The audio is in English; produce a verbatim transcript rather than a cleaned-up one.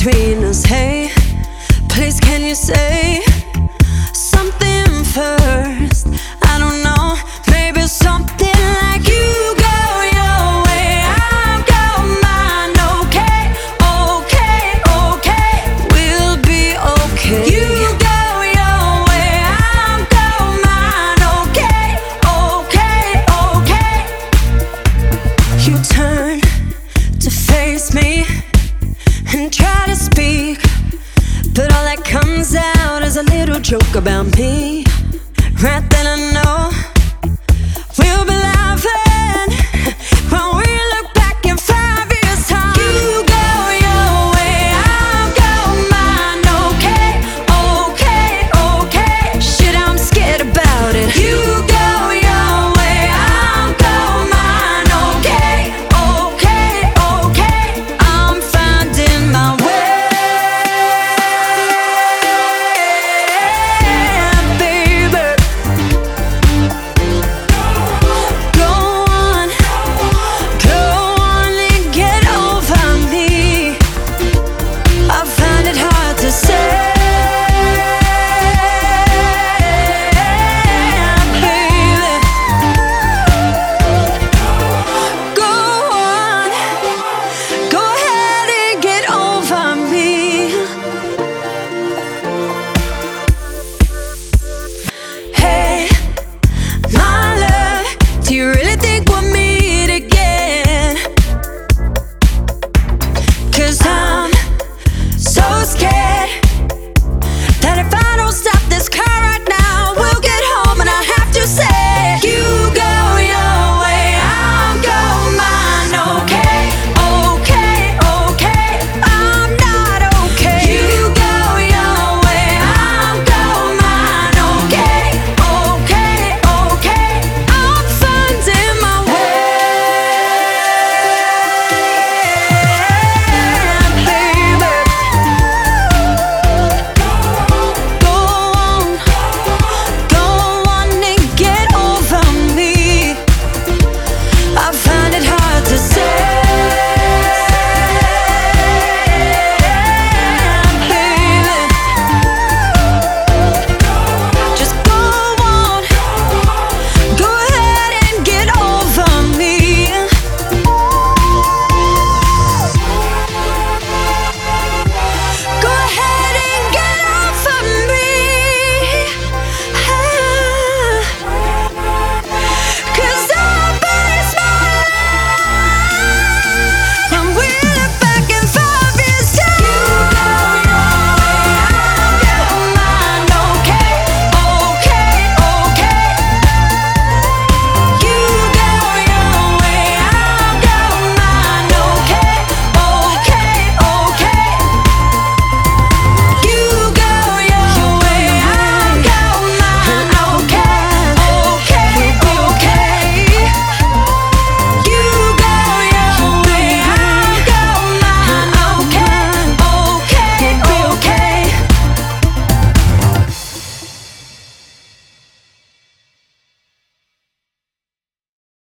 between us. Hey, please can you say something first? I don't know, maybe something like you go your way, I'll go mine. Okay, okay, okay, we'll be okay. You go your way, I'll go mine. Okay, okay, okay. You turn to face me and try to speak, but all that comes out is a little joke about me. Right then I